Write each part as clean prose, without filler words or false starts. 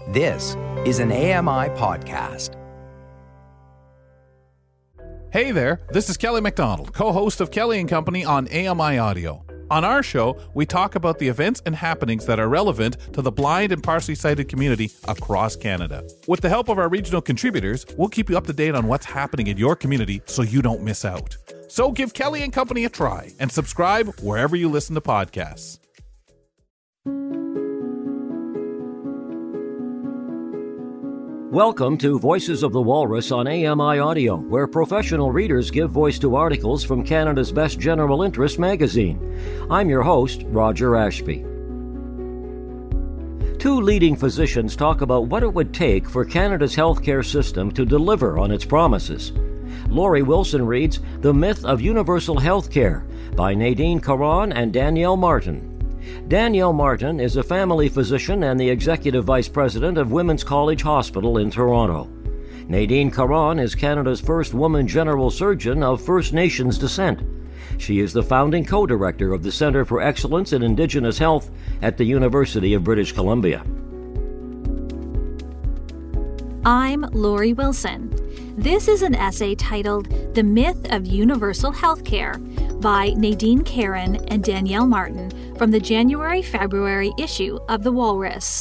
This is an AMI podcast. Hey there, this is Kelly McDonald, co-host of Kelly & Company on AMI Audio. On our show, we talk about the events and happenings that are relevant to the blind and partially sighted community across Canada. With the help of our regional contributors, we'll keep you up to date on what's happening in your community so you don't miss out. So give Kelly & Company a try and subscribe wherever you listen to podcasts. Welcome to Voices of the Walrus on AMI Audio, where professional readers give voice to articles from Canada's best general interest magazine. I'm your host, Roger Ashby. Two leading physicians talk about what it would take for Canada's healthcare system to deliver on its promises. Laurie Wilson reads The Myth of Universal Healthcare by Nadine Caron and Danielle Martin. Danielle Martin is a family physician and the executive vice president of Women's College Hospital in Toronto. Nadine Caron is Canada's first woman general surgeon of First Nations descent. She is the founding co-director of the Centre for Excellence in Indigenous Health at the University of British Columbia. I'm Laurie Wilson. This is an essay titled The Myth of Universal Healthcare by Nadine Caron and Danielle Martin from the January-February issue of The Walrus.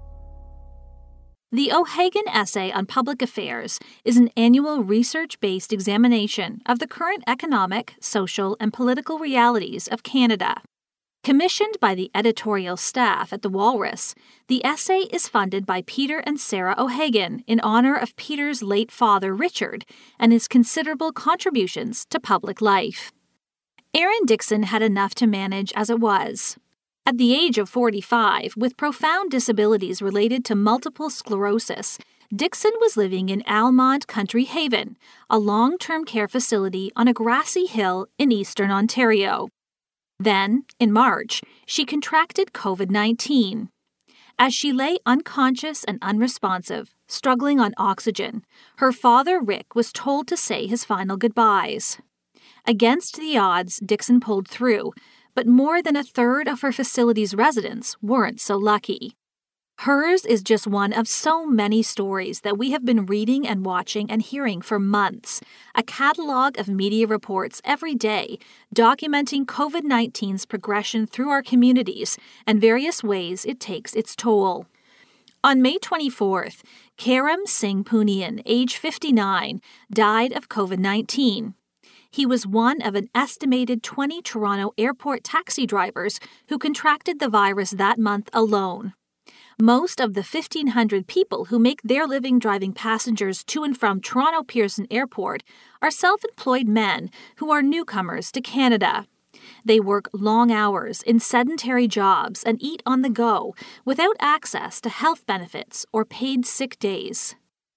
The O'Hagan Essay on Public Affairs is an annual research-based examination of the current economic, social, and political realities of Canada. Commissioned by the editorial staff at The Walrus, the essay is funded by Peter and Sarah O'Hagan in honor of Peter's late father, Richard, and his considerable contributions to public life. Aaron Dixon had enough to manage as it was. At the age of 45, with profound disabilities related to multiple sclerosis, Dixon was living in Almond Country Haven, a long-term care facility on a grassy hill in eastern Ontario. Then, in March, she contracted COVID-19. As she lay unconscious and unresponsive, struggling on oxygen, her father, Rick, was told to say his final goodbyes. Against the odds, Dixon pulled through, but more than a third of her facility's residents weren't so lucky. Hers is just one of so many stories that we have been reading and watching and hearing for months, a catalog of media reports every day documenting COVID-19's progression through our communities and various ways it takes its toll. On May 24th, Karam Singh Punian, age 59, died of COVID-19. He was one of an estimated 20 Toronto airport taxi drivers who contracted the virus that month alone. Most of the 1,500 people who make their living driving passengers to and from Toronto Pearson Airport are self-employed men who are newcomers to Canada. They work long hours in sedentary jobs and eat on the go without access to health benefits or paid sick days.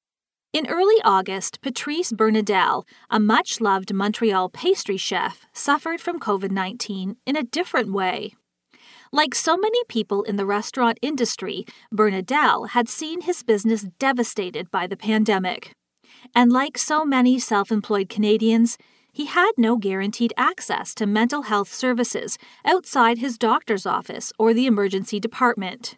In early August, Patrice Bernadelle, a much-loved Montreal pastry chef, suffered from COVID-19 in a different way. Like so many people in the restaurant industry, Bernadelle had seen his business devastated by the pandemic. And like so many self-employed Canadians, he had no guaranteed access to mental health services outside his doctor's office or the emergency department.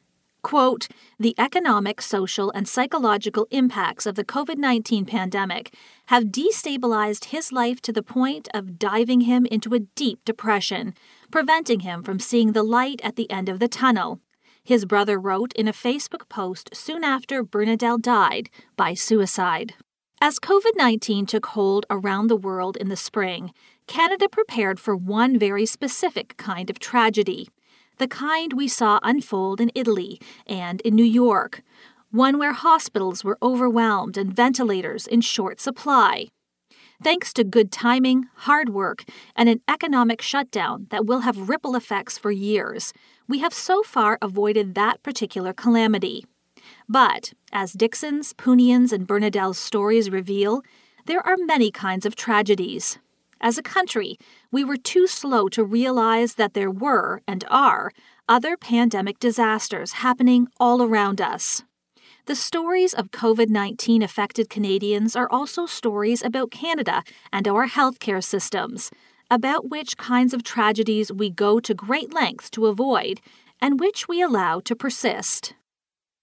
Quote, the economic, social, and psychological impacts of the COVID-19 pandemic have destabilized his life to the point of diving him into a deep depression, preventing him from seeing the light at the end of the tunnel, his brother wrote in a Facebook post soon after Bernadelle died by suicide. As COVID-19 took hold around the world in the spring, Canada prepared for one very specific kind of tragedy. The kind we saw unfold in Italy and in New York, one where hospitals were overwhelmed and ventilators in short supply. Thanks to good timing, hard work, and an economic shutdown that will have ripple effects for years, we have so far avoided that particular calamity. But, as Dixon's, Punian's, and Bernadelle's stories reveal, there are many kinds of tragedies. As a country, we were too slow to realize that there were, and are, other pandemic disasters happening all around us. The stories of COVID-19 affected Canadians are also stories about Canada and our healthcare systems, about which kinds of tragedies we go to great lengths to avoid and which we allow to persist.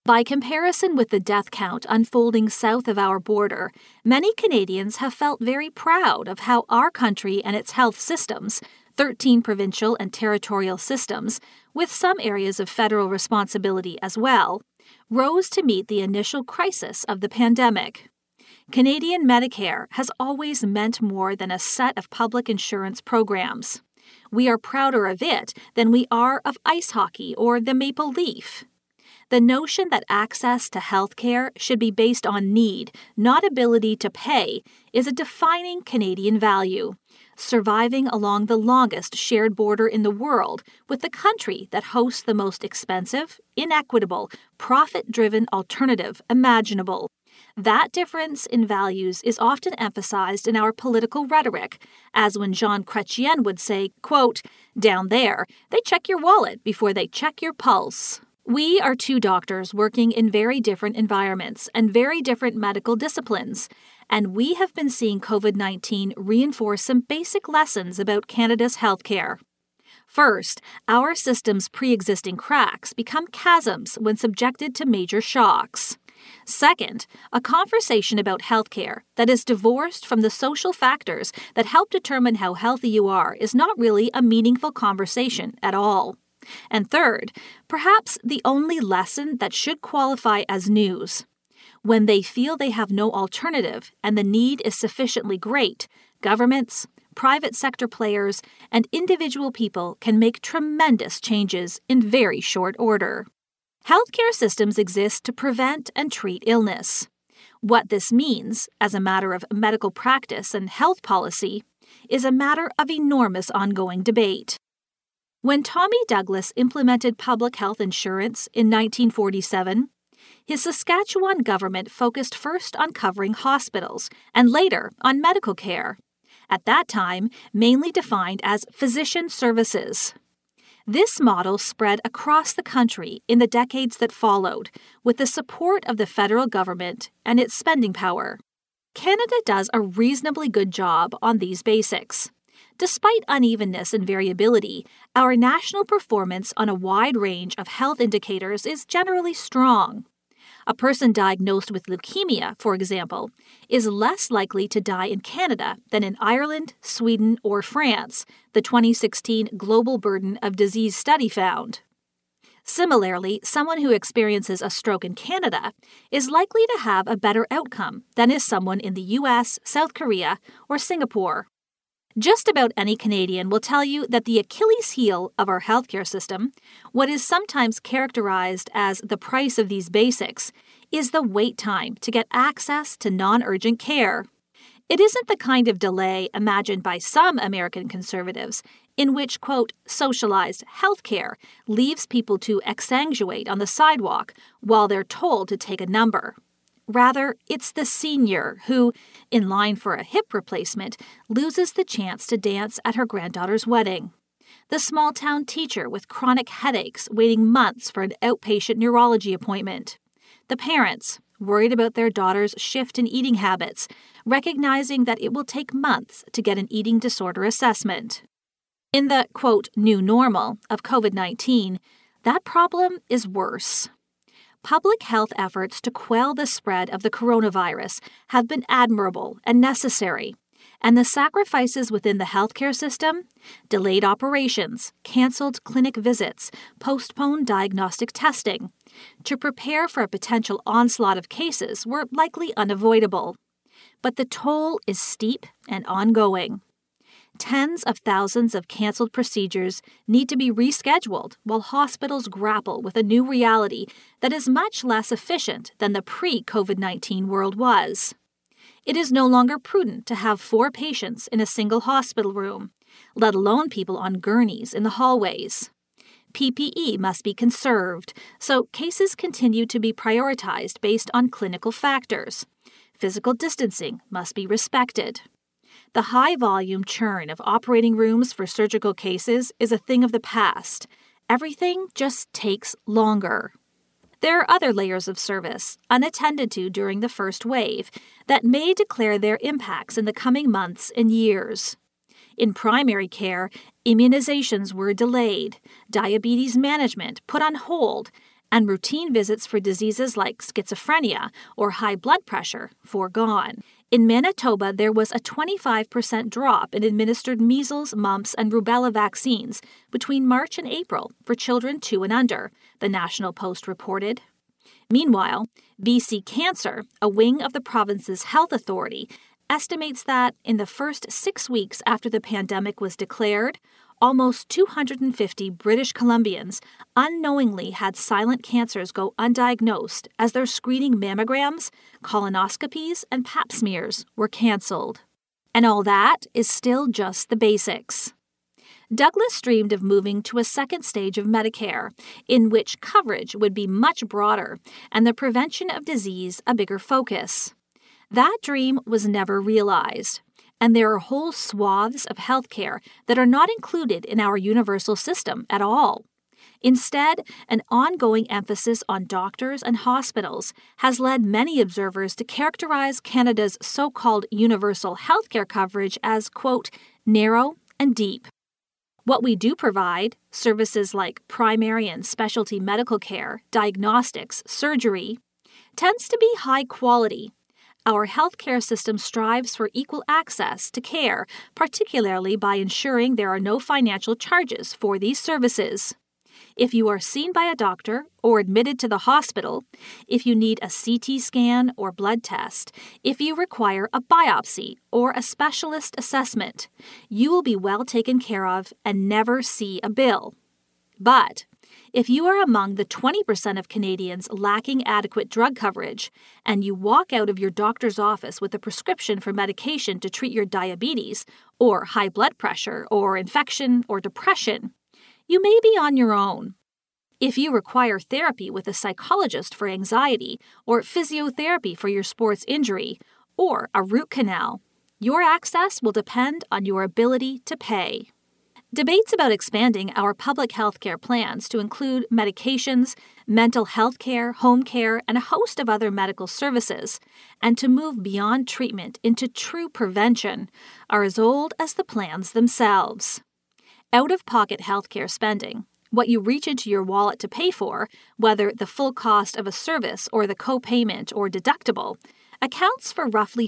By comparison with the death count unfolding south of our border, many Canadians have felt very proud of how our country and its health systems, 13 provincial and territorial systems, with some areas of federal responsibility as well, rose to meet the initial crisis of the pandemic. Canadian Medicare has always meant more than a set of public insurance programs. We are prouder of it than we are of ice hockey or the Maple Leaf. The notion that access to health care should be based on need, not ability to pay, is a defining Canadian value, surviving along the longest shared border in the world with the country that hosts the most expensive, inequitable, profit-driven alternative imaginable. That difference in values is often emphasized in our political rhetoric, as when Jean Chrétien would say, quote, "Down there, they check your wallet before they check your pulse." We are two doctors working in very different environments and very different medical disciplines, and we have been seeing COVID-19 reinforce some basic lessons about Canada's healthcare. First, our system's pre-existing cracks become chasms when subjected to major shocks. Second, a conversation about healthcare that is divorced from the social factors that help determine how healthy you are is not really a meaningful conversation at all. And third, perhaps the only lesson that should qualify as news. When they feel they have no alternative and the need is sufficiently great, governments, private sector players, and individual people can make tremendous changes in very short order. Healthcare systems exist to prevent and treat illness. What this means, as a matter of medical practice and health policy, is a matter of enormous ongoing debate. When Tommy Douglas implemented public health insurance in 1947, his Saskatchewan government focused first on covering hospitals and later on medical care, at that time mainly defined as physician services. This model spread across the country in the decades that followed, with the support of the federal government and its spending power. Canada does a reasonably good job on these basics. Despite unevenness and variability, our national performance on a wide range of health indicators is generally strong. A person diagnosed with leukemia, for example, is less likely to die in Canada than in Ireland, Sweden, or France, the 2016 Global Burden of Disease study found. Similarly, someone who experiences a stroke in Canada is likely to have a better outcome than is someone in the US, South Korea, or Singapore. Just about any Canadian will tell you that the Achilles heel of our healthcare system, what is sometimes characterized as the price of these basics, is the wait time to get access to non-urgent care. It isn't the kind of delay imagined by some American conservatives, in which, quote, socialized healthcare leaves people to exsanguinate on the sidewalk while they're told to take a number. Rather, it's the senior who, in line for a hip replacement, loses the chance to dance at her granddaughter's wedding. The small-town teacher with chronic headaches waiting months for an outpatient neurology appointment. The parents, worried about their daughter's shift in eating habits, recognizing that it will take months to get an eating disorder assessment. In the, quote, new normal of COVID-19, that problem is worse. Public health efforts to quell the spread of the coronavirus have been admirable and necessary, and the sacrifices within the healthcare system, delayed operations, canceled clinic visits, postponed diagnostic testing, to prepare for a potential onslaught of cases were likely unavoidable. But the toll is steep and ongoing. Tens of thousands of canceled procedures need to be rescheduled while hospitals grapple with a new reality that is much less efficient than the pre-COVID-19 world was. It is no longer prudent to have 4 patients in a single hospital room, let alone people on gurneys in the hallways. PPE must be conserved, so cases continue to be prioritized based on clinical factors. Physical distancing must be respected. The high-volume churn of operating rooms for surgical cases is a thing of the past. Everything just takes longer. There are other layers of service, unattended to during the first wave, that may declare their impacts in the coming months and years. In primary care, immunizations were delayed, diabetes management put on hold, and routine visits for diseases like schizophrenia or high blood pressure foregone. In Manitoba, there was a 25% drop in administered measles, mumps, and rubella vaccines between March and April for children 2 and under, the National Post reported. Meanwhile, BC Cancer, a wing of the province's health authority, estimates that in the first 6 weeks after the pandemic was declared, almost 250 British Columbians unknowingly had silent cancers go undiagnosed as their screening mammograms, colonoscopies, and pap smears were cancelled. And all that is still just the basics. Douglas dreamed of moving to a second stage of Medicare, in which coverage would be much broader and the prevention of disease a bigger focus. That dream was never realized, and there are whole swaths of healthcare that are not included in our universal system at all. Instead, an ongoing emphasis on doctors and hospitals has led many observers to characterize Canada's so-called universal healthcare coverage as, quote, narrow and deep. What we do provide, services like primary and specialty medical care, diagnostics, surgery, tends to be high quality. Our healthcare system strives for equal access to care, particularly by ensuring there are no financial charges for these services. If you are seen by a doctor or admitted to the hospital, if you need a CT scan or blood test, if you require a biopsy or a specialist assessment, you will be well taken care of and never see a bill. But if you are among the 20% of Canadians lacking adequate drug coverage, and you walk out of your doctor's office with a prescription for medication to treat your diabetes, or high blood pressure, or infection, or depression, you may be on your own. If you require therapy with a psychologist for anxiety, or physiotherapy for your sports injury, or a root canal, your access will depend on your ability to pay. Debates about expanding our public health care plans to include medications, mental health care, home care, and a host of other medical services, and to move beyond treatment into true prevention, are as old as the plans themselves. Out-of-pocket healthcare spending, what you reach into your wallet to pay for, whether the full cost of a service or the co-payment or deductible, accounts for roughly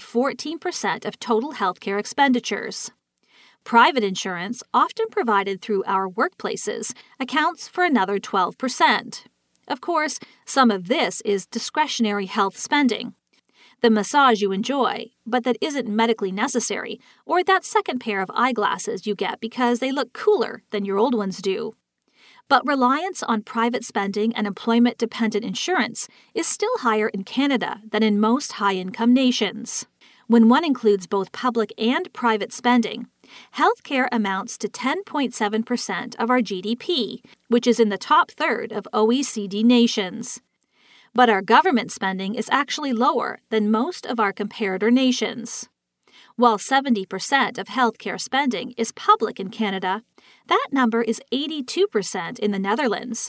14% of total healthcare expenditures. Private insurance, often provided through our workplaces, accounts for another 12%. Of course, some of this is discretionary health spending. The massage you enjoy, but that isn't medically necessary, or that second pair of eyeglasses you get because they look cooler than your old ones do. But reliance on private spending and employment-dependent insurance is still higher in Canada than in most high-income nations. When one includes both public and private spending, healthcare amounts to 10.7% of our GDP, which is in the top third of OECD nations. But our government spending is actually lower than most of our comparator nations. While 70% of healthcare spending is public in Canada, that number is 82% in the Netherlands,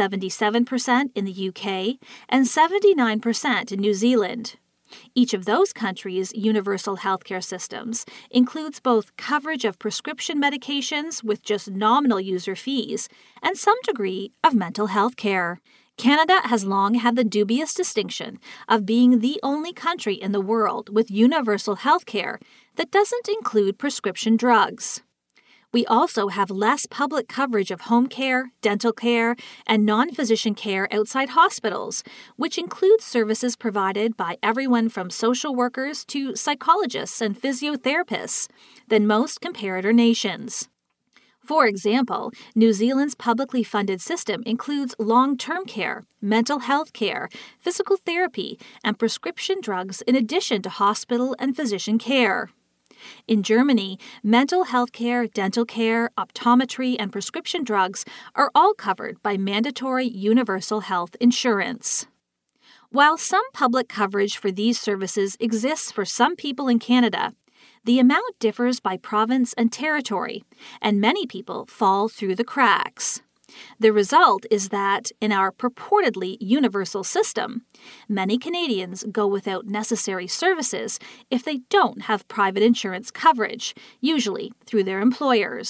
77% in the UK, and 79% in New Zealand. Each of those countries' universal healthcare systems includes both coverage of prescription medications with just nominal user fees and some degree of mental health care. Canada has long had the dubious distinction of being the only country in the world with universal health care that doesn't include prescription drugs. We also have less public coverage of home care, dental care, and non-physician care outside hospitals, which includes services provided by everyone from social workers to psychologists and physiotherapists, than most comparator nations. For example, New Zealand's publicly funded system includes long-term care, mental health care, physical therapy, and prescription drugs in addition to hospital and physician care. In Germany, mental health care, dental care, optometry, and prescription drugs are all covered by mandatory universal health insurance. While some public coverage for these services exists for some people in Canada, the amount differs by province and territory, and many people fall through the cracks. The result is that, in our purportedly universal system, many Canadians go without necessary services if they don't have private insurance coverage, usually through their employers.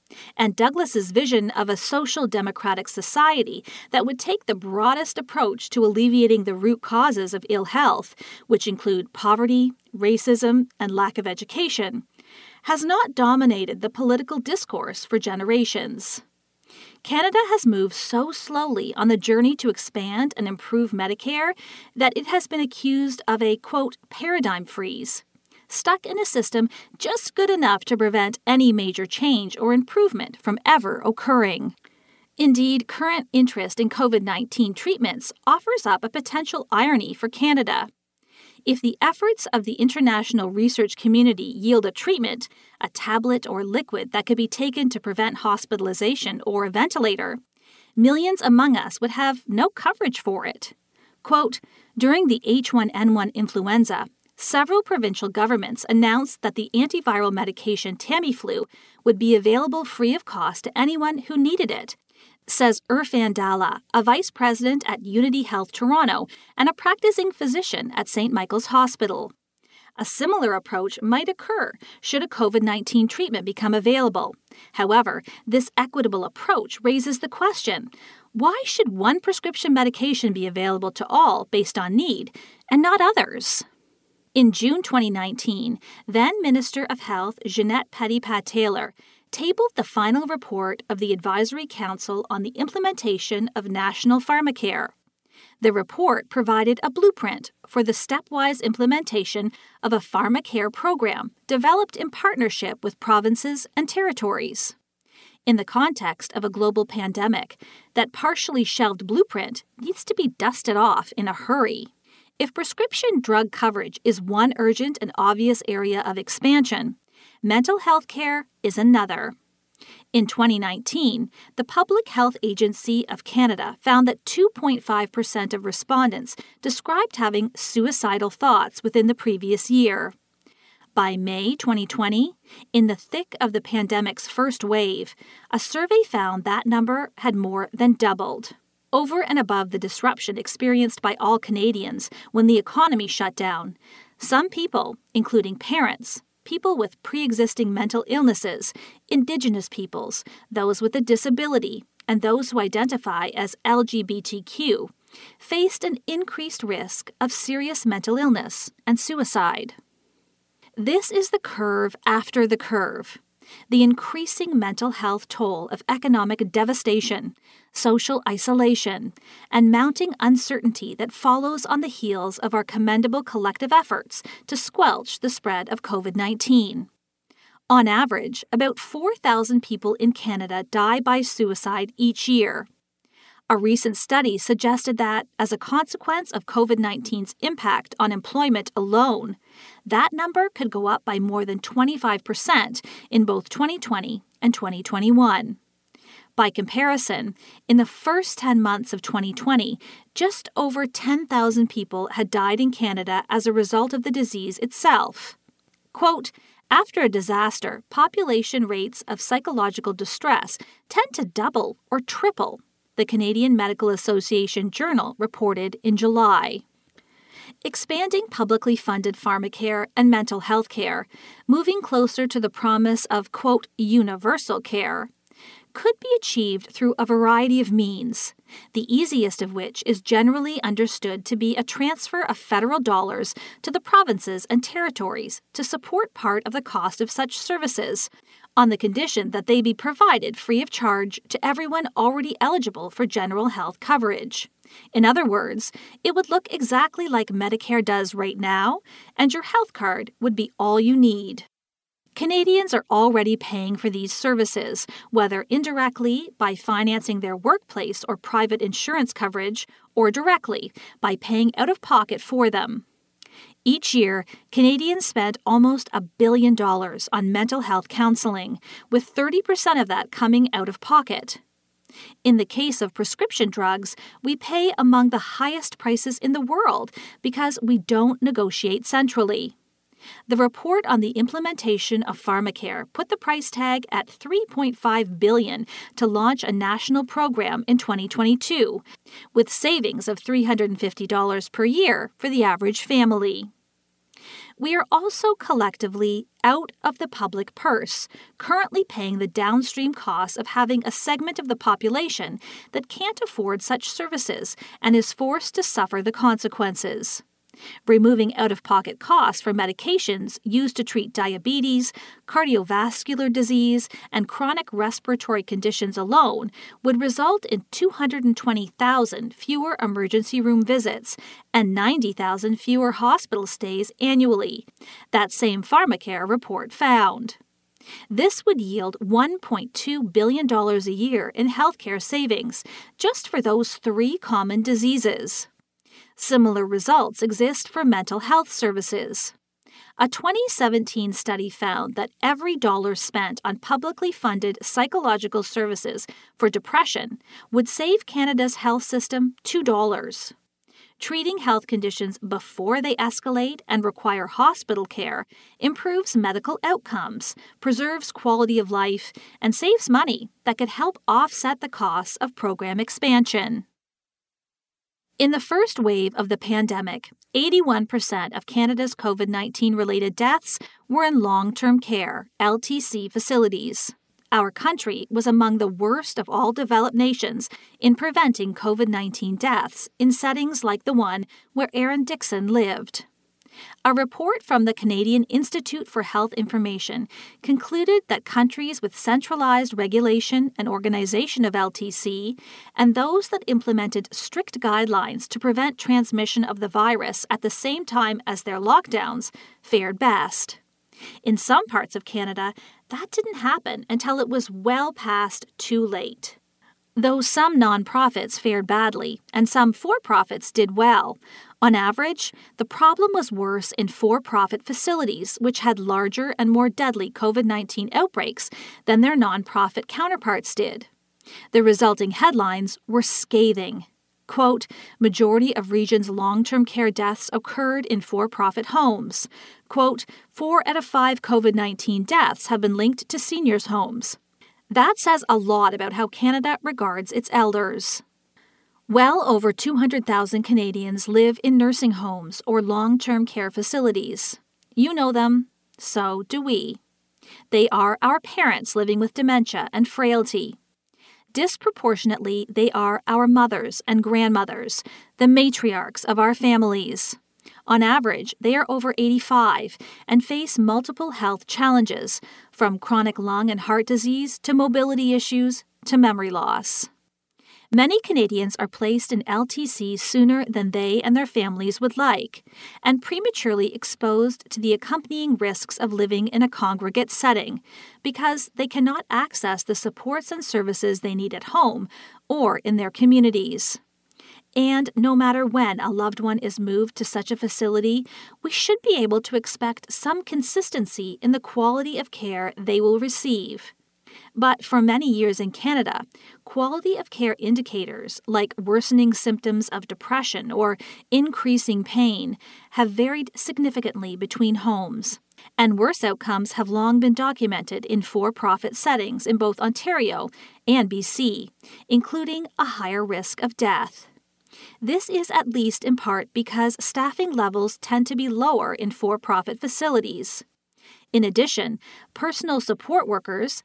And Douglas's vision of a social democratic society that would take the broadest approach to alleviating the root causes of ill health, which include poverty, racism, and lack of education, has not dominated the political discourse for generations. Canada has moved so slowly on the journey to expand and improve Medicare that it has been accused of a, quote, paradigm freeze, stuck in a system just good enough to prevent any major change or improvement from ever occurring. Indeed, current interest in COVID-19 treatments offers up a potential irony for Canada. If the efforts of the international research community yield a treatment, a tablet or liquid that could be taken to prevent hospitalization or a ventilator, millions among us would have no coverage for it. Quote, during the H1N1 influenza, several provincial governments announced that the antiviral medication Tamiflu would be available free of cost to anyone who needed it, says Irfan Dalla, a vice president at Unity Health Toronto and a practicing physician at St. Michael's Hospital. A similar approach might occur should a COVID-19 treatment become available. However, this equitable approach raises the question, why should one prescription medication be available to all based on need and not others? In June 2019, then Minister of Health Jeanette Petitpas-Taylor tabled the final report of the Advisory Council on the Implementation of National Pharmacare. The report provided a blueprint for the stepwise implementation of a pharmacare program developed in partnership with provinces and territories. In the context of a global pandemic, that partially shelved blueprint needs to be dusted off in a hurry. If prescription drug coverage is one urgent and obvious area of expansion, mental health care is another. In 2019, the Public Health Agency of Canada found that 2.5% of respondents described having suicidal thoughts within the previous year. By May 2020, in the thick of the pandemic's first wave, a survey found that number had more than doubled. Over and above the disruption experienced by all Canadians when the economy shut down, some people, including parents, people with pre-existing mental illnesses, Indigenous peoples, those with a disability, and those who identify as LGBTQ, faced an increased risk of serious mental illness and suicide. This is the curve after the curve. The increasing mental health toll of economic devastation, social isolation, and mounting uncertainty that follows on the heels of our commendable collective efforts to squelch the spread of COVID-19. On average, about 4,000 people in Canada die by suicide each year. A recent study suggested that, as a consequence of COVID-19's impact on employment alone, that number could go up by more than 25% in both 2020 and 2021. By comparison, in the first 10 months of 2020, just over 10,000 people had died in Canada as a result of the disease itself. Quote, after a disaster, population rates of psychological distress tend to double or triple, the Canadian Medical Association Journal reported in July. Expanding publicly funded pharmacare and mental health care, moving closer to the promise of, quote, universal care, could be achieved through a variety of means, the easiest of which is generally understood to be a transfer of federal dollars to the provinces and territories to support part of the cost of such services, on the condition that they be provided free of charge to everyone already eligible for general health coverage. In other words, it would look exactly like Medicare does right now, and your health card would be all you need. Canadians are already paying for these services, whether indirectly by financing their workplace or private insurance coverage, or directly by paying out of pocket for them. Each year, Canadians spend almost $1 billion on mental health counseling, with 30% of that coming out of pocket. In the case of prescription drugs, we pay among the highest prices in the world because we don't negotiate centrally. The report on the implementation of pharmacare put the price tag at $3.5 billion to launch a national program in 2022, with savings of $350 per year for the average family. We are also collectively out of the public purse, currently paying the downstream costs of having a segment of the population that can't afford such services and is forced to suffer the consequences. Removing out-of-pocket costs for medications used to treat diabetes, cardiovascular disease, and chronic respiratory conditions alone would result in 220,000 fewer emergency room visits and 90,000 fewer hospital stays annually, that same PharmaCare report found. This would yield $1.2 billion a year in healthcare savings just for those three common diseases. Similar results exist for mental health services. A 2017 study found that every dollar spent on publicly funded psychological services for depression would save Canada's health system $2. Treating health conditions before they escalate and require hospital care improves medical outcomes, preserves quality of life, and saves money that could help offset the costs of program expansion. In the first wave of the pandemic, 81% of Canada's COVID-19 related deaths were in long-term care, LTC facilities. Our country was among the worst of all developed nations in preventing COVID-19 deaths in settings like the one where Aaron Dixon lived. A report from the Canadian Institute for Health Information concluded that countries with centralized regulation and organization of LTC and those that implemented strict guidelines to prevent transmission of the virus at the same time as their lockdowns fared best. In some parts of Canada, that didn't happen until it was well past too late. Though some nonprofits fared badly and some for-profits did well, on average, the problem was worse in for-profit facilities which had larger and more deadly COVID-19 outbreaks than their nonprofit counterparts did. The resulting headlines were scathing. Quote, majority of regions' long-term care deaths occurred in for-profit homes. Quote, 4 out of 5 COVID-19 deaths have been linked to seniors' homes. That says a lot about how Canada regards its elders. Well over 200,000 Canadians live in nursing homes or long-term care facilities. You know them, so do we. They are our parents living with dementia and frailty. Disproportionately, they are our mothers and grandmothers, the matriarchs of our families. On average, they are over 85 and face multiple health challenges, from chronic lung and heart disease to mobility issues to memory loss. Many Canadians are placed in LTC sooner than they and their families would like, and prematurely exposed to the accompanying risks of living in a congregate setting, because they cannot access the supports and services they need at home or in their communities. And no matter when a loved one is moved to such a facility, we should be able to expect some consistency in the quality of care they will receive. But for many years in Canada, quality of care indicators like worsening symptoms of depression or increasing pain have varied significantly between homes, and worse outcomes have long been documented in for-profit settings in both Ontario and BC, including a higher risk of death. This is at least in part because staffing levels tend to be lower in for-profit facilities. In addition, personal support workers,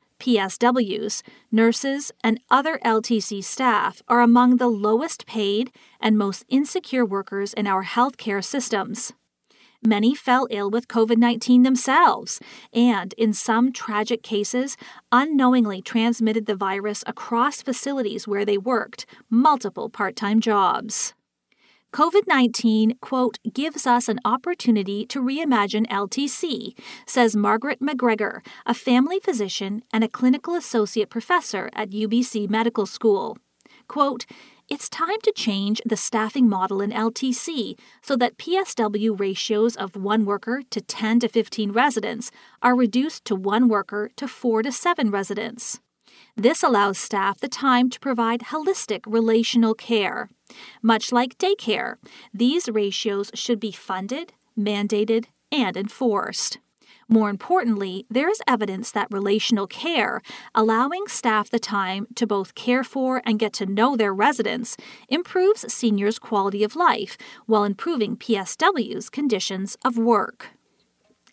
PSWs, nurses, and other LTC staff are among the lowest paid and most insecure workers in our healthcare systems. Many fell ill with COVID-19 themselves and, in some tragic cases, unknowingly transmitted the virus across facilities where they worked multiple part-time jobs. COVID-19, quote, gives us an opportunity to reimagine LTC, says Margaret McGregor, a family physician and a clinical associate professor at UBC Medical School. Quote, it's time to change the staffing model in LTC so that PSW ratios of 1 worker to 10 to 15 residents are reduced to 1 worker to 4 to 7 residents. This allows staff the time to provide holistic relational care. Much like daycare, these ratios should be funded, mandated, and enforced. More importantly, there is evidence that relational care, allowing staff the time to both care for and get to know their residents, improves seniors' quality of life while improving PSW's conditions of work.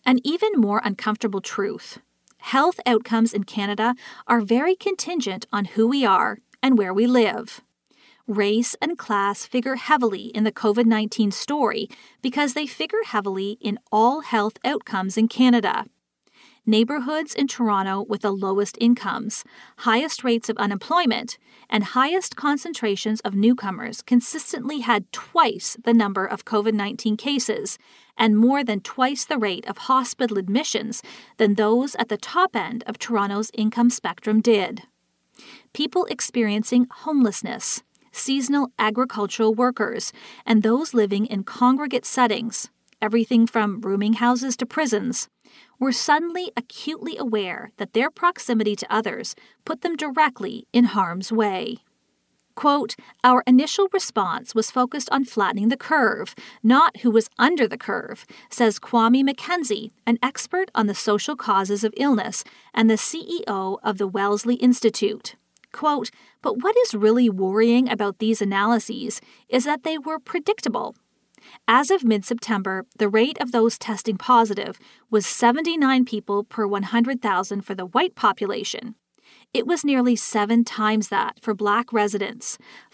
An even more uncomfortable truth: health outcomes in Canada are very contingent on who we are and where we live. Race and class figure heavily in the COVID-19 story because they figure heavily in all health outcomes in Canada. Neighborhoods in Toronto with the lowest incomes, highest rates of unemployment, and highest concentrations of newcomers consistently had twice the number of COVID-19 cases and more than twice the rate of hospital admissions than those at the top end of Toronto's income spectrum did. People experiencing homelessness, seasonal agricultural workers, and those living in congregate settings, everything from rooming houses to prisons, were suddenly acutely aware that their proximity to others put them directly in harm's way. Quote, "Our initial response was focused on flattening the curve, not who was under the curve," says Kwame McKenzie, an expert on the social causes of illness and the CEO of the Wellesley Institute. Quote, "But what is really worrying about these analyses is that they were predictable. As of mid-September, the rate of those testing positive was 79 people per 100,000 for the white population. It was nearly 7 times that for Black residents,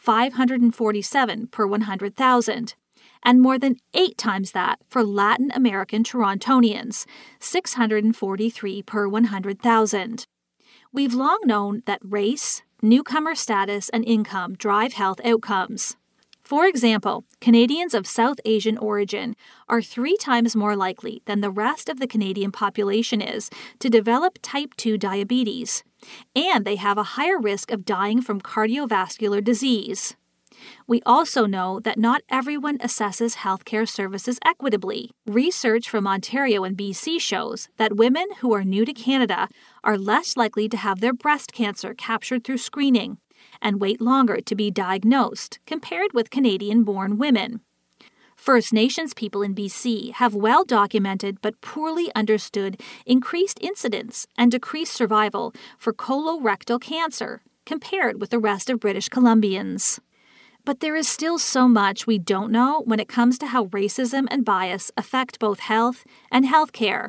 547 per 100,000, and more than 8 times that for Latin American Torontonians, 643 per 100,000. We've long known that race, newcomer status, and income drive health outcomes. For example, Canadians of South Asian origin are 3 times more likely than the rest of the Canadian population is to develop type 2 diabetes, and they have a higher risk of dying from cardiovascular disease. We also know that not everyone assesses healthcare services equitably. Research from Ontario and BC shows that women who are new to Canada are less likely to have their breast cancer captured through screening and wait longer to be diagnosed compared with Canadian-born women. First Nations people in BC have well-documented but poorly understood increased incidence and decreased survival for colorectal cancer compared with the rest of British Columbians. But there is still so much we don't know when it comes to how racism and bias affect both health and healthcare.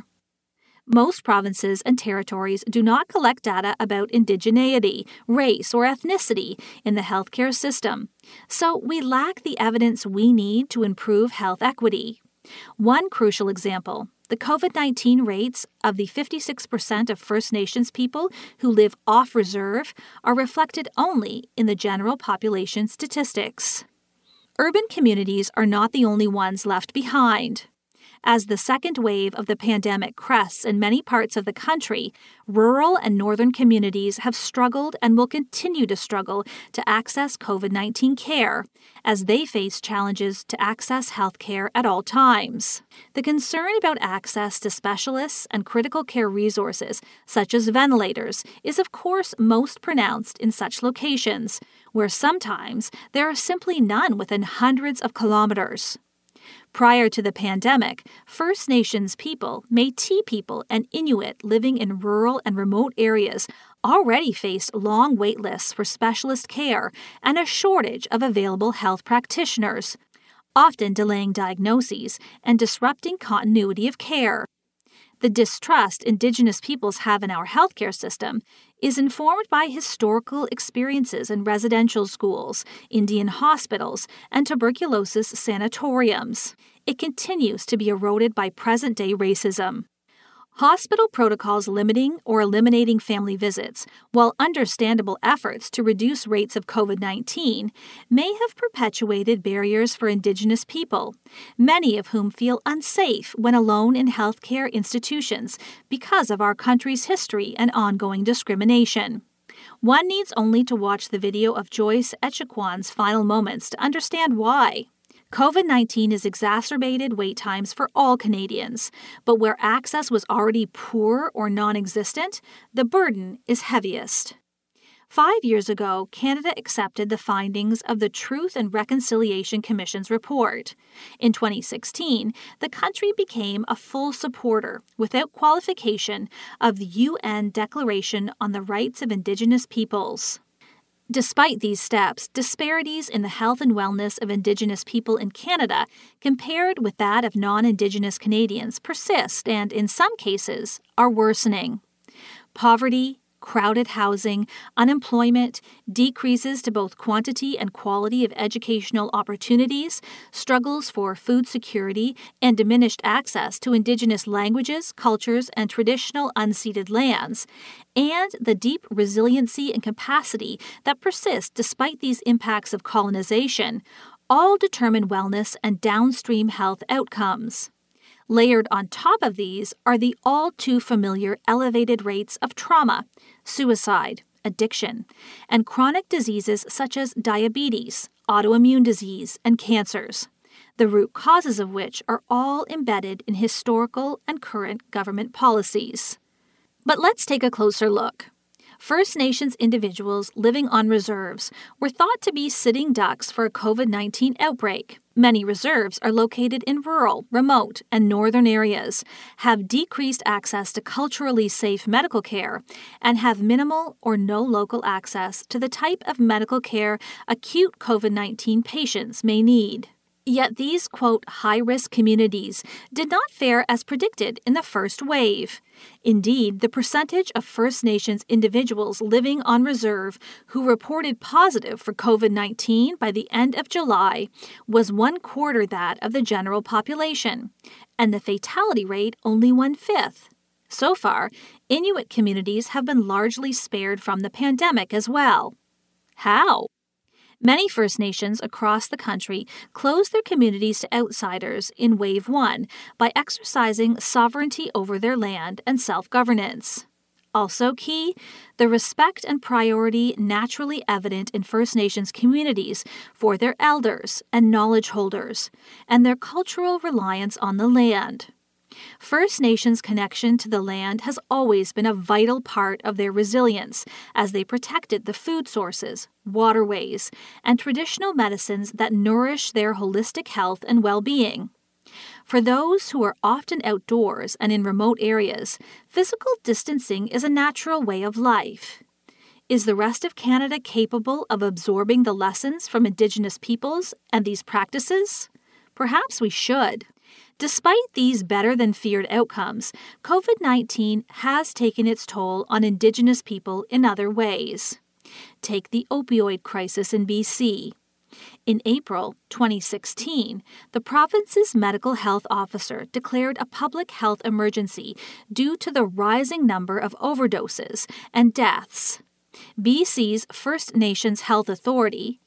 Most provinces and territories do not collect data about indigeneity, race, or ethnicity in the healthcare system, so we lack the evidence we need to improve health equity. One crucial example: the COVID-19 rates of the 56% of First Nations people who live off-reserve are reflected only in the general population statistics. Urban communities are not the only ones left behind. As the second wave of the pandemic crests in many parts of the country, rural and northern communities have struggled and will continue to struggle to access COVID-19 care as they face challenges to access health care at all times. The concern about access to specialists and critical care resources, such as ventilators, is of course most pronounced in such locations, where sometimes there are simply none within hundreds of kilometers. Prior to the pandemic, First Nations people, Métis people, and Inuit living in rural and remote areas already faced long wait lists for specialist care and a shortage of available health practitioners, often delaying diagnoses and disrupting continuity of care. The distrust Indigenous peoples have in our healthcare system is informed by historical experiences in residential schools, Indian hospitals, and tuberculosis sanatoriums. It continues to be eroded by present-day racism. Hospital protocols limiting or eliminating family visits, while understandable efforts to reduce rates of COVID-19, may have perpetuated barriers for Indigenous people, many of whom feel unsafe when alone in healthcare institutions because of our country's history and ongoing discrimination. One needs only to watch the video of Joyce Echaquan's final moments to understand why. COVID-19 has exacerbated wait times for all Canadians, but where access was already poor or non-existent, the burden is heaviest. 5 years ago, Canada accepted the findings of the Truth and Reconciliation Commission's report. In 2016, the country became a full supporter, without qualification, of the UN Declaration on the Rights of Indigenous Peoples. Despite these steps, disparities in the health and wellness of Indigenous people in Canada compared with that of non-Indigenous Canadians persist and, in some cases, are worsening. Poverty, crowded housing, unemployment, decreases to both quantity and quality of educational opportunities, struggles for food security, and diminished access to Indigenous languages, cultures, and traditional unceded lands, and the deep resiliency and capacity that persist despite these impacts of colonization, all determine wellness and downstream health outcomes. Layered on top of these are the all-too-familiar elevated rates of trauma, suicide, addiction, and chronic diseases such as diabetes, autoimmune disease, and cancers, the root causes of which are all embedded in historical and current government policies. But let's take a closer look. First Nations individuals living on reserves were thought to be sitting ducks for a COVID-19 outbreak. Many reserves are located in rural, remote, and northern areas, have decreased access to culturally safe medical care, and have minimal or no local access to the type of medical care acute COVID-19 patients may need. Yet these, quote, high-risk communities did not fare as predicted in the first wave. Indeed, the percentage of First Nations individuals living on reserve who reported positive for COVID-19 by the end of July was 1/4 that of the general population, and the fatality rate only 1/5. So far, Inuit communities have been largely spared from the pandemic as well. How? Many First Nations across the country closed their communities to outsiders in Wave 1 by exercising sovereignty over their land and self-governance. Also key, the respect and priority naturally evident in First Nations communities for their elders and knowledge holders, and their cultural reliance on the land. First Nations' connection to the land has always been a vital part of their resilience as they protected the food sources, waterways, and traditional medicines that nourish their holistic health and well-being. For those who are often outdoors and in remote areas, physical distancing is a natural way of life. Is the rest of Canada capable of absorbing the lessons from Indigenous peoples and these practices? Perhaps we should. Despite these better-than-feared outcomes, COVID-19 has taken its toll on Indigenous people in other ways. Take the opioid crisis in BC. In April 2016, the province's medical health officer declared a public health emergency due to the rising number of overdoses and deaths. BC's First Nations Health Authority,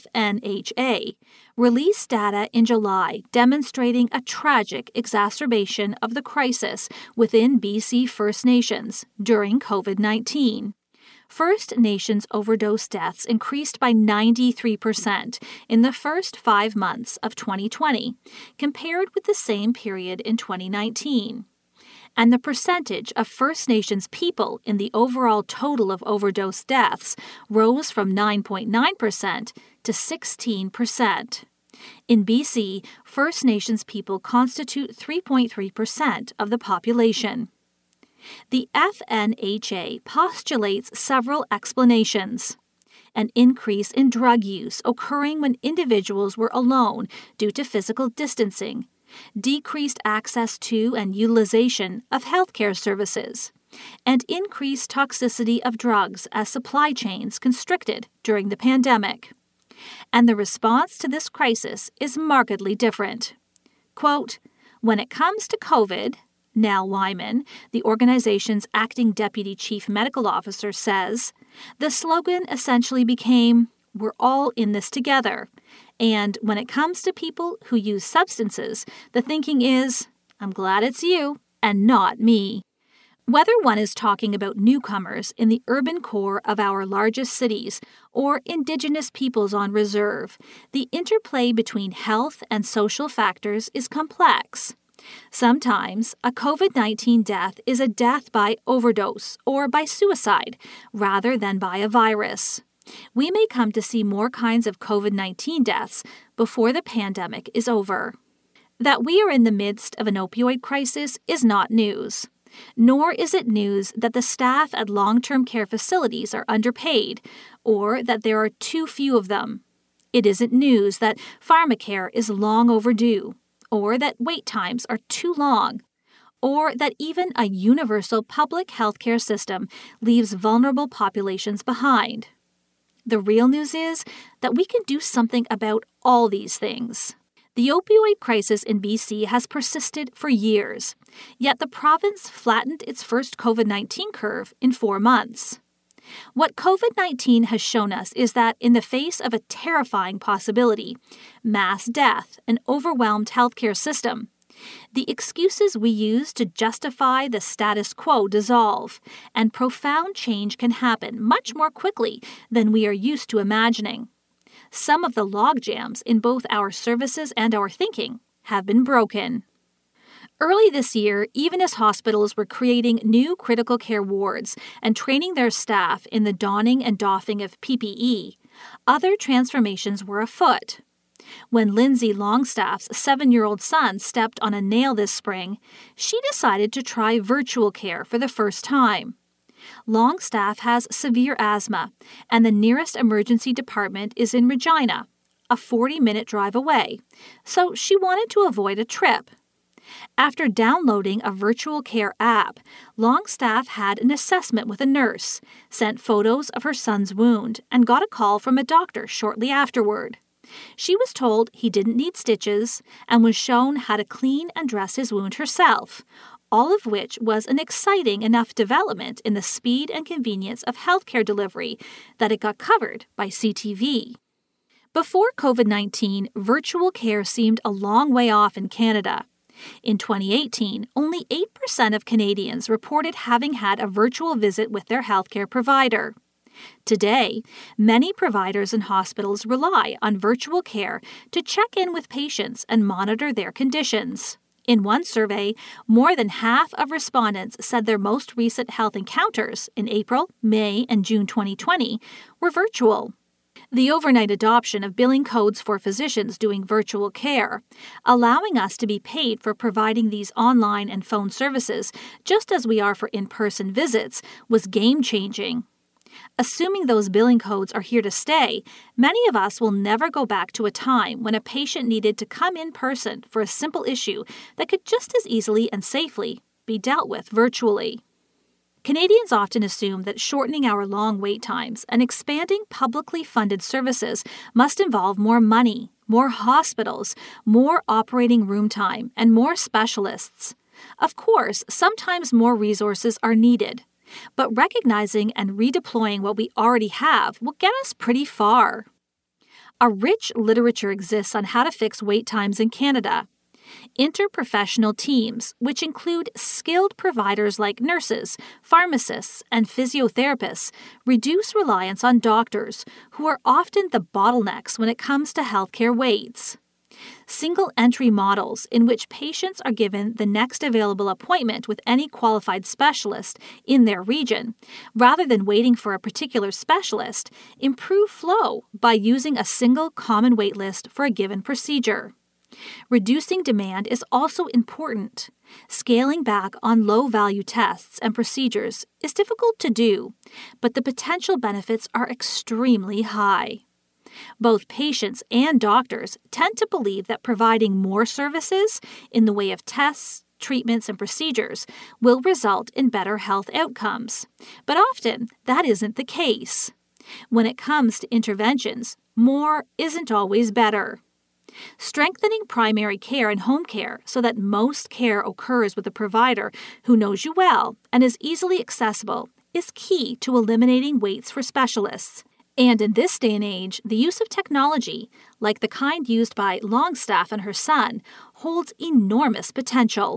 FNHA, released data in July demonstrating a tragic exacerbation of the crisis within BC First Nations during COVID-19. First Nations overdose deaths increased by 93% in the first 5 months of 2020, compared with the same period in 2019. And the percentage of First Nations people in the overall total of overdose deaths rose from 9.9% to 16%. In BC, First Nations people constitute 3.3% of the population. The FNHA postulates several explanations. An increase in drug use occurring when individuals were alone due to physical distancing, decreased access to and utilization of healthcare services, and increased toxicity of drugs as supply chains constricted during the pandemic. And the response to this crisis is markedly different. Quote, "When it comes to COVID," Nell Wyman, the organization's acting deputy chief medical officer, says, the slogan essentially became, "We're all in this together." And when it comes to people who use substances, the thinking is, "I'm glad it's you and not me." Whether one is talking about newcomers in the urban core of our largest cities or Indigenous peoples on reserve, the interplay between health and social factors is complex. Sometimes, a COVID-19 death is a death by overdose or by suicide rather than by a virus. We may come to see more kinds of COVID-19 deaths before the pandemic is over. That we are in the midst of an opioid crisis is not news. Nor is it news that the staff at long-term care facilities are underpaid or that there are too few of them. It isn't news that pharmacare is long overdue, or that wait times are too long, or that even a universal public healthcare system leaves vulnerable populations behind. The real news is that we can do something about all these things. The opioid crisis in BC has persisted for years, yet the province flattened its first COVID-19 curve in 4 months. What COVID-19 has shown us is that in the face of a terrifying possibility, mass death, an overwhelmed healthcare system, the excuses we use to justify the status quo dissolve, and profound change can happen much more quickly than we are used to imagining. Some of the logjams in both our services and our thinking have been broken. Early this year, even as hospitals were creating new critical care wards and training their staff in the donning and doffing of PPE, other transformations were afoot. When Lindsay Longstaff's 7-year-old son stepped on a nail this spring, she decided to try virtual care for the first time. Longstaff has severe asthma, and the nearest emergency department is in Regina, a 40-minute drive away, so she wanted to avoid a trip. After downloading a virtual care app, Longstaff had an assessment with a nurse, sent photos of her son's wound, and got a call from a doctor shortly afterward. She was told he didn't need stitches and was shown how to clean and dress his wound herself, all of which was an exciting enough development in the speed and convenience of healthcare delivery that it got covered by CTV. Before COVID-19, virtual care seemed a long way off in Canada. In 2018, only 8% of Canadians reported having had a virtual visit with their healthcare provider. Today, many providers and hospitals rely on virtual care to check in with patients and monitor their conditions. In one survey, more than half of respondents said their most recent health encounters in April, May, and June 2020 were virtual. The overnight adoption of billing codes for physicians doing virtual care, allowing us to be paid for providing these online and phone services just as we are for in-person visits, was game-changing. Assuming those billing codes are here to stay, many of us will never go back to a time when a patient needed to come in person for a simple issue that could just as easily and safely be dealt with virtually. Canadians often assume that shortening our long wait times and expanding publicly funded services must involve more money, more hospitals, more operating room time, and more specialists. Of course, sometimes more resources are needed. But recognizing and redeploying what we already have will get us pretty far. A rich literature exists on how to fix wait times in Canada. Interprofessional teams, which include skilled providers like nurses, pharmacists, and physiotherapists, reduce reliance on doctors, who are often the bottlenecks when it comes to healthcare waits. Single-entry models in which patients are given the next available appointment with any qualified specialist in their region, rather than waiting for a particular specialist, improve flow by using a single common wait list for a given procedure. Reducing demand is also important. Scaling back on low-value tests and procedures is difficult to do, but the potential benefits are extremely high. Both patients and doctors tend to believe that providing more services in the way of tests, treatments, and procedures will result in better health outcomes. But often, that isn't the case. When it comes to interventions, more isn't always better. Strengthening primary care and home care so that most care occurs with a provider who knows you well and is easily accessible is key to eliminating waits for specialists. And in this day and age, the use of technology, like the kind used by Longstaff and her son, holds enormous potential.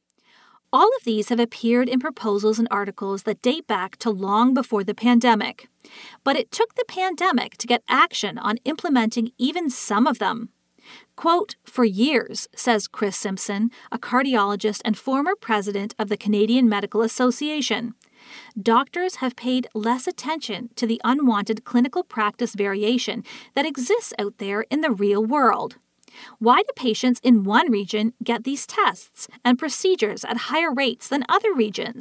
All of these have appeared in proposals and articles that date back to long before the pandemic. But it took the pandemic to get action on implementing even some of them. Quote, "For years," says Chris Simpson, a cardiologist and former president of the Canadian Medical Association, doctors have paid less attention to the unwanted clinical practice variation that exists out there in the real world. Why do patients in one region get these tests and procedures at higher rates than other regions?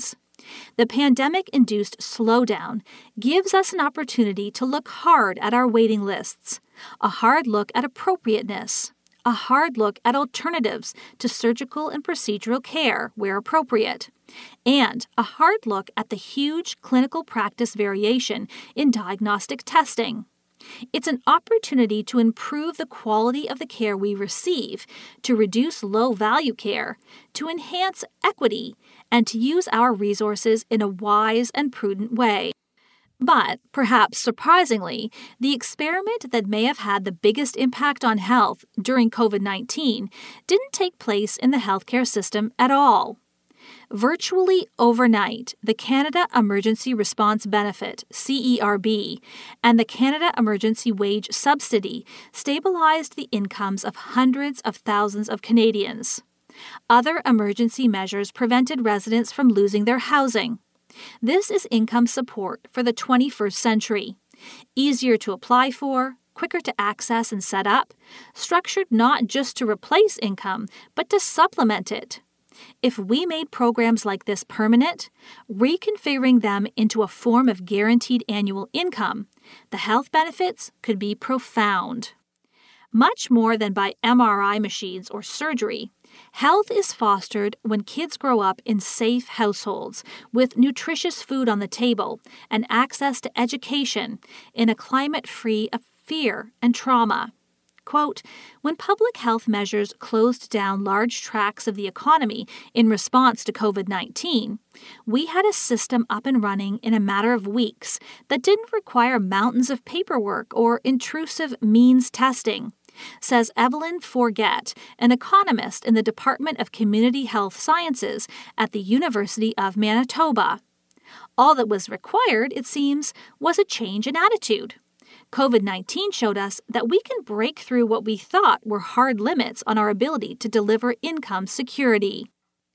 The pandemic-induced slowdown gives us an opportunity to look hard at our waiting lists, a hard look at appropriateness, a hard look at alternatives to surgical and procedural care where appropriate, and a hard look at the huge clinical practice variation in diagnostic testing. It's an opportunity to improve the quality of the care we receive, to reduce low-value care, to enhance equity, and to use our resources in a wise and prudent way. But, perhaps surprisingly, the experiment that may have had the biggest impact on health during COVID-19 didn't take place in the healthcare system at all. Virtually overnight, the Canada Emergency Response Benefit, CERB, and the Canada Emergency Wage Subsidy stabilized the incomes of hundreds of thousands of Canadians. Other emergency measures prevented residents from losing their housing. This is income support for the 21st century. Easier to apply for, quicker to access and set up, structured not just to replace income, but to supplement it. If we made programs like this permanent, reconfiguring them into a form of guaranteed annual income, the health benefits could be profound. Much more than by MRI machines or surgery, health is fostered when kids grow up in safe households with nutritious food on the table and access to education in a climate free of fear and trauma. Quote, when public health measures closed down large tracts of the economy in response to COVID-19, we had a system up and running in a matter of weeks that didn't require mountains of paperwork or intrusive means testing, says Evelyn Forget, an economist in the Department of Community Health Sciences at the University of Manitoba. All that was required, it seems, was a change in attitude. COVID-19 showed us that we can break through what we thought were hard limits on our ability to deliver income security.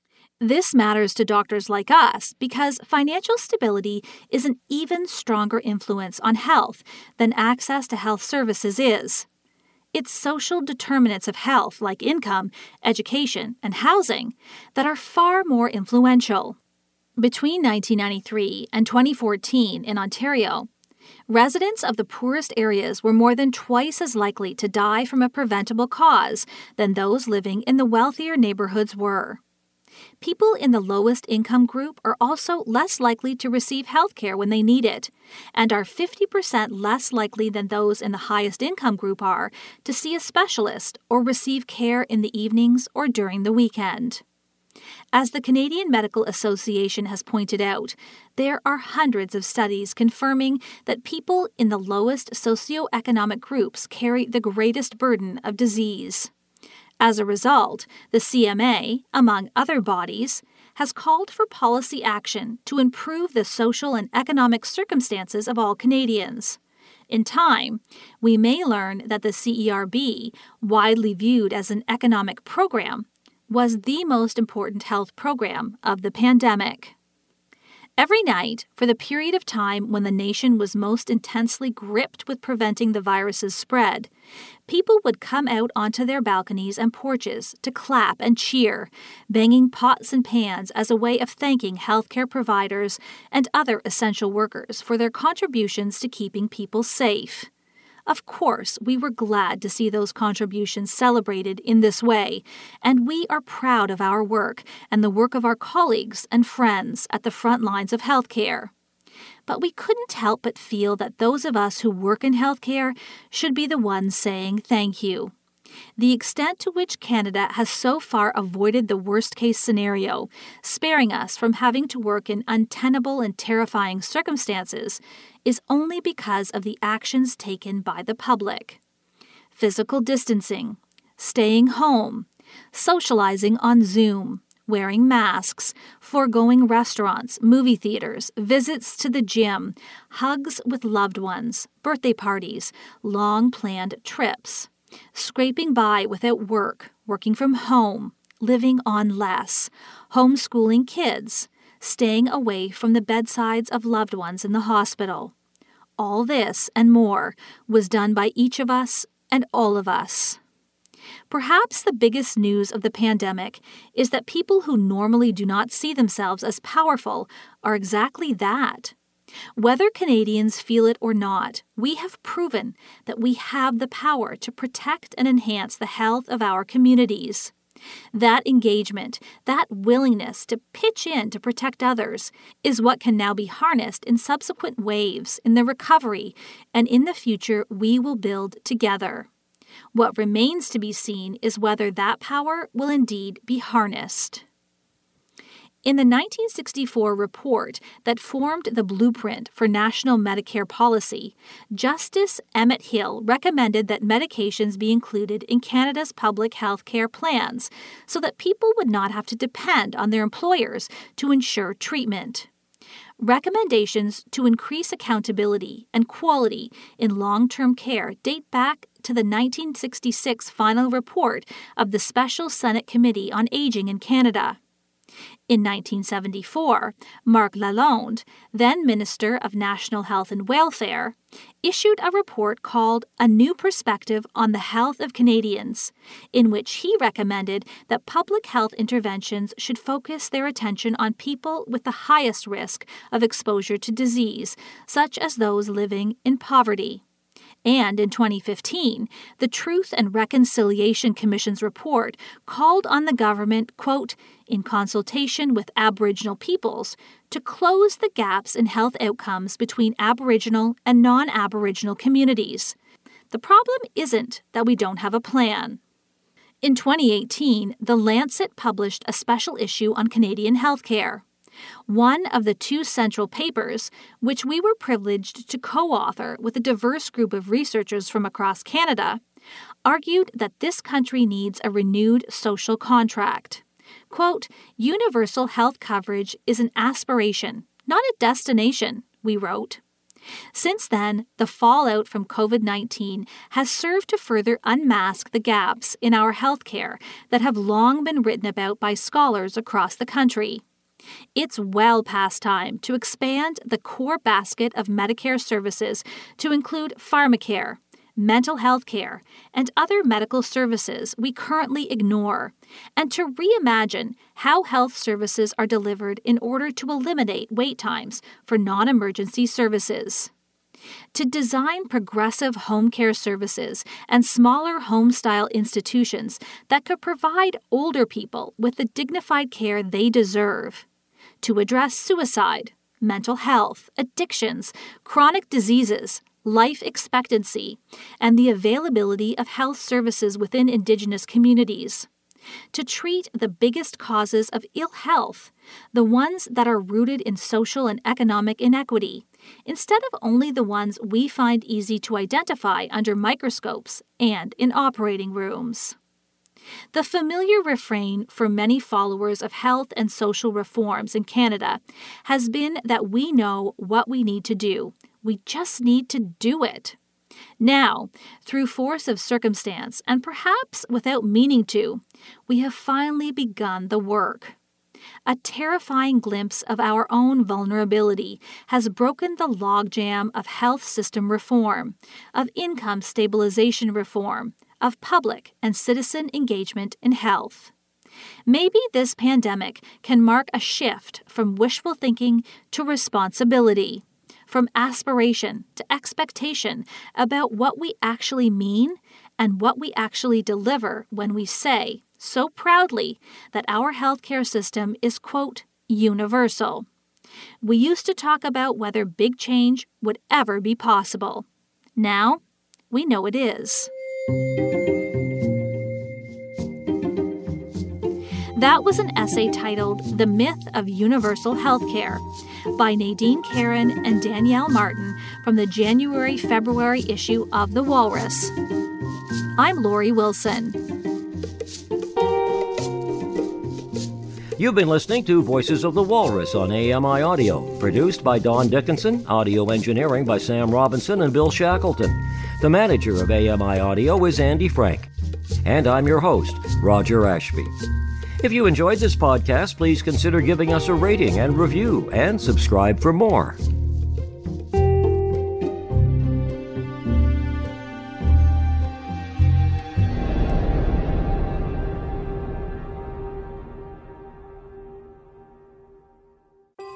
This matters to doctors like us because financial stability is an even stronger influence on health than access to health services is. It's social determinants of health like income, education, and housing that are far more influential. Between 1993 and 2014 in Ontario, residents of the poorest areas were more than twice as likely to die from a preventable cause than those living in the wealthier neighborhoods were. People in the lowest income group are also less likely to receive health care when they need it, and are 50% less likely than those in the highest income group are to see a specialist or receive care in the evenings or during the weekend. As the Canadian Medical Association has pointed out, there are hundreds of studies confirming that people in the lowest socioeconomic groups carry the greatest burden of disease. As a result, the CMA, among other bodies, has called for policy action to improve the social and economic circumstances of all Canadians. In time, we may learn that the CERB, widely viewed as an economic program, was the most important health program of the pandemic. Every night, for the period of time when the nation was most intensely gripped with preventing the virus's spread, people would come out onto their balconies and porches to clap and cheer, banging pots and pans as a way of thanking healthcare providers and other essential workers for their contributions to keeping people safe. Of course, we were glad to see those contributions celebrated in this way, and we are proud of our work and the work of our colleagues and friends at the front lines of healthcare. But we couldn't help but feel that those of us who work in healthcare should be the ones saying thank you. The extent to which Canada has so far avoided the worst-case scenario, sparing us from having to work in untenable and terrifying circumstances, is only because of the actions taken by the public. Physical distancing, staying home, socializing on Zoom, wearing masks, foregoing restaurants, movie theaters, visits to the gym, hugs with loved ones, birthday parties, long-planned trips. Scraping by without work, working from home, living on less, homeschooling kids, staying away from the bedsides of loved ones in the hospital. All this and more was done by each of us and all of us. Perhaps the biggest news of the pandemic is that people who normally do not see themselves as powerful are exactly that. Whether Canadians feel it or not, we have proven that we have the power to protect and enhance the health of our communities. That engagement, that willingness to pitch in to protect others, is what can now be harnessed in subsequent waves in the recovery and in the future we will build together. What remains to be seen is whether that power will indeed be harnessed. In the 1964 report that formed the blueprint for national Medicare policy, Justice Emmett Hill recommended that medications be included in Canada's public health care plans so that people would not have to depend on their employers to ensure treatment. Recommendations to increase accountability and quality in long-term care date back to the 1966 final report of the Special Senate Committee on Aging in Canada. In 1974, Marc Lalonde, then Minister of National Health and Welfare, issued a report called A New Perspective on the Health of Canadians, in which he recommended that public health interventions should focus their attention on people with the highest risk of exposure to disease, such as those living in poverty. And in 2015, the Truth and Reconciliation Commission's report called on the government, quote, in consultation with Aboriginal peoples, to close the gaps in health outcomes between Aboriginal and non-Aboriginal communities. The problem isn't that we don't have a plan. In 2018, The Lancet published a special issue on Canadian healthcare. One of the two central papers, which we were privileged to co-author with a diverse group of researchers from across Canada, argued that this country needs a renewed social contract. Quote, universal health coverage is an aspiration, not a destination, we wrote. Since then, the fallout from COVID-19 has served to further unmask the gaps in our healthcare that have long been written about by scholars across the country. It's well past time to expand the core basket of Medicare services to include pharmacare, mental health care, and other medical services we currently ignore, and to reimagine how health services are delivered in order to eliminate wait times for non-emergency services. To design progressive home care services and smaller home-style institutions that could provide older people with the dignified care they deserve. To address suicide, mental health, addictions, chronic diseases, life expectancy, and the availability of health services within Indigenous communities. To treat the biggest causes of ill health, the ones that are rooted in social and economic inequity, instead of only the ones we find easy to identify under microscopes and in operating rooms. The familiar refrain for many followers of health and social reforms in Canada has been that we know what we need to do. We just need to do it. Now, through force of circumstance, and perhaps without meaning to, we have finally begun the work. A terrifying glimpse of our own vulnerability has broken the logjam of health system reform, of income stabilization reform, of public and citizen engagement in health. Maybe this pandemic can mark a shift from wishful thinking to responsibility, from aspiration to expectation about what we actually mean and what we actually deliver when we say, so proudly, that our healthcare system is, quote, universal. We used to talk about whether big change would ever be possible. Now, we know it is. That was an essay titled The Myth of Universal Healthcare by Nadine Caron and Danielle Martin from the January-February issue of The Walrus. I'm Lori Wilson. You've been listening to Voices of the Walrus on AMI Audio, produced by Don Dickinson, audio engineering by Sam Robinson and Bill Shackleton. The manager of AMI Audio is Andy Frank. And I'm your host, Roger Ashby. If you enjoyed this podcast, please consider giving us a rating and review, and subscribe for more.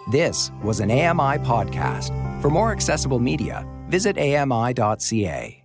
This was an AMI podcast. For more accessible media, visit AMI.ca.